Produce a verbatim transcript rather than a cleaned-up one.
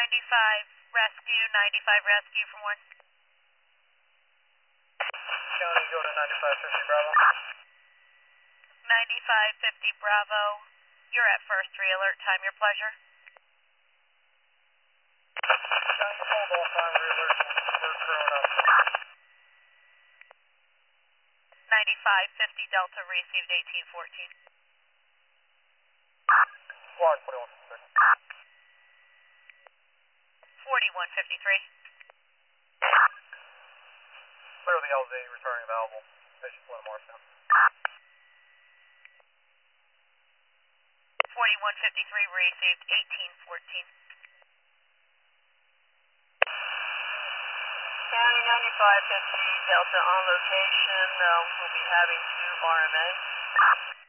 ninety-five rescue, ninety-five rescue from one. County, go to ninety-five fifty Bravo. ninety-five fifty Bravo, you're at first, three alert, time your pleasure. County, hold off on re-alert, we're crowing up. ninety-five fifty Delta received eighteen fourteen. Squad forty-one fifty-three. forty-one fifty-three. Clear the L Z, returning available. Station Flint Morristown. forty-one fifty-three received eighteen fourteen. County ninety-five fifty Delta on location. Uh, we'll be having two R M A.